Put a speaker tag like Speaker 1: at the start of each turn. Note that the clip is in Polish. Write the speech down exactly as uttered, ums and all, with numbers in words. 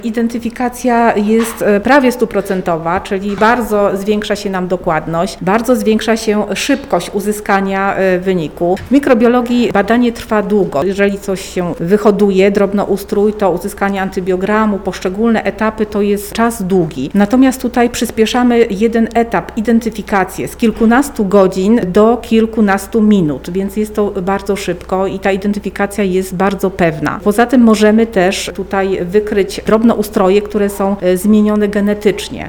Speaker 1: Identyfikacja jest prawie stuprocentowa, czyli bardzo zwiększa się nam dokładność, bardzo zwiększa się szybkość uzyskania wyniku. W mikrobiologii badanie trwa długo. Jeżeli coś się wyhoduje, drobnoustrój, to uzyskanie antybiogramu, poszczególne etapy to jest czas długi. Natomiast tutaj przyspieszamy jeden etap, identyfikację z kilkunastu godzin do kilkunastu minut, więc jest to bardzo szybko i ta identyfikacja jest bardzo pewna. Poza tym możemy też tutaj wykryć drobnoustroje, które są zmienione genetycznie.